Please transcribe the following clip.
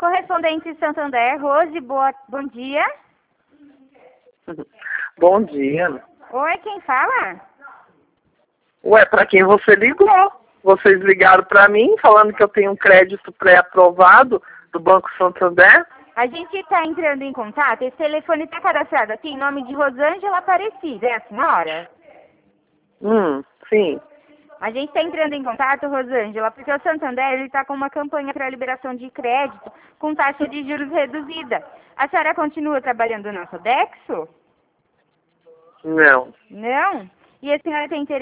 Correspondente Santander, Rose, bom dia. Bom dia. Oi, quem fala? Ué, para quem você ligou? Vocês ligaram para mim falando que eu tenho um crédito pré-aprovado do Banco Santander? A gente está entrando em contato, esse telefone está cadastrado aqui em nome de Rosângela Aparecida, é a senhora? Sim. A gente está entrando em contato, Rosângela, porque o Santander está com uma campanha para liberação de crédito com taxa de juros reduzida. A senhora continua trabalhando no Sodexo? Não. Não? E a senhora tem interesse